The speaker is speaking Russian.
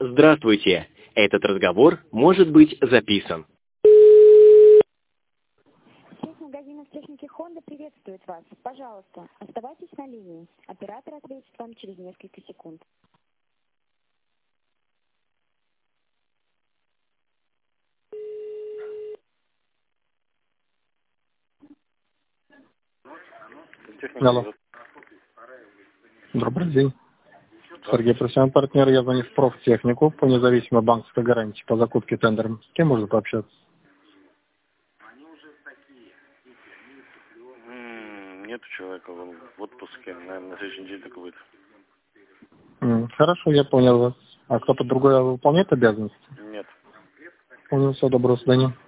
Здравствуйте. Этот разговор может быть записан. Сеть магазинов техники Honda приветствует вас. Пожалуйста, оставайтесь на линии. Оператор ответит вам через несколько секунд. Алло. Добрый день. Сергей, профессиональный партнер. Я звоню в профтехнику по независимой банковской гарантии по закупке тендером. С кем можно пообщаться? Нету человека, он в отпуске, наверное, на следующей неделе только будет. Хорошо, я понял вас. А кто-то другой выполняет обязанности? Нет. Понял, все, доброго свидания.